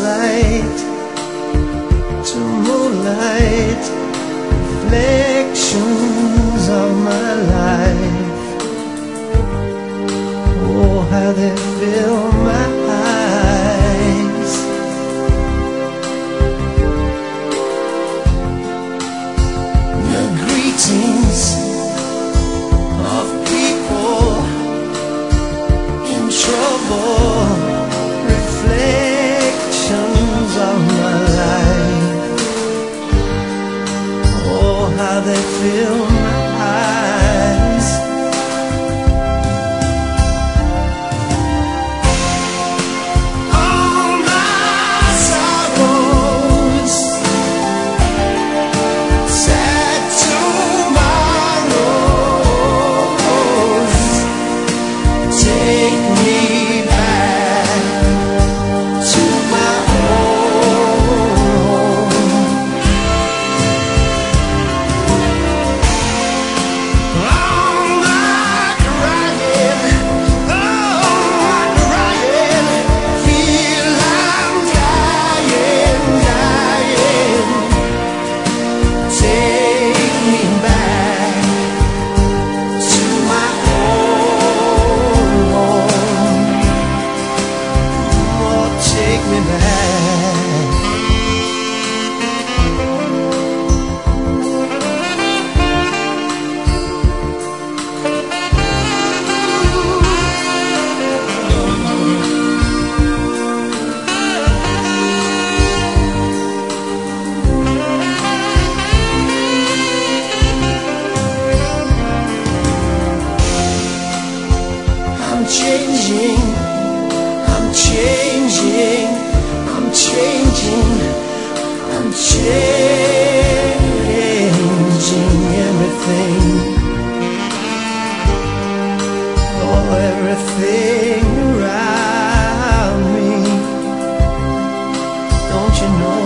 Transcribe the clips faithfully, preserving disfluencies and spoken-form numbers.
sunlight to moonlight, reflections of my life. Oh, how they fill my eyes. The greetings of people in trouble, reflections of my life. Oh, how they fill my eyes. All my sorrows, sad tomorrows, take me back to my home. All my crying, all my crying, feel I'm dying, dying. Take me back to my home. Oh, take me back. I'm changing, I'm changing, I'm changing, I'm changing everything. Oh, everything around me. Don't you know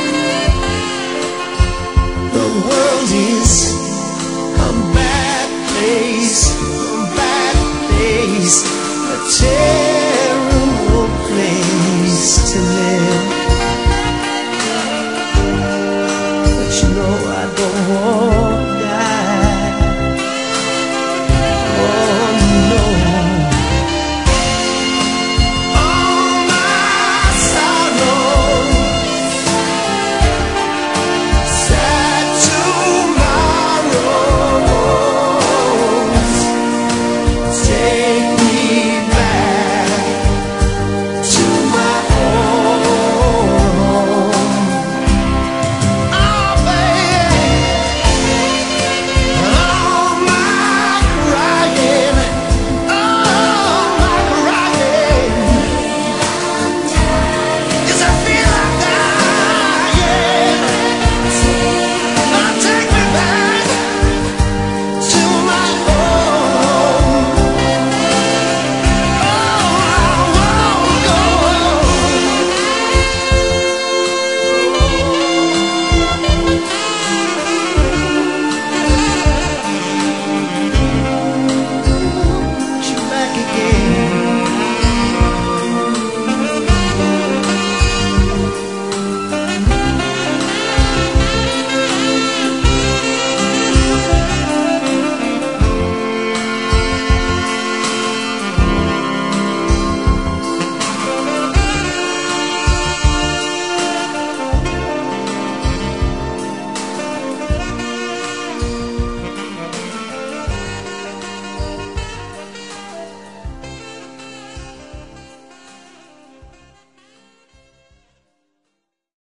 the world is a bad place, a bad place, a terrible place to live.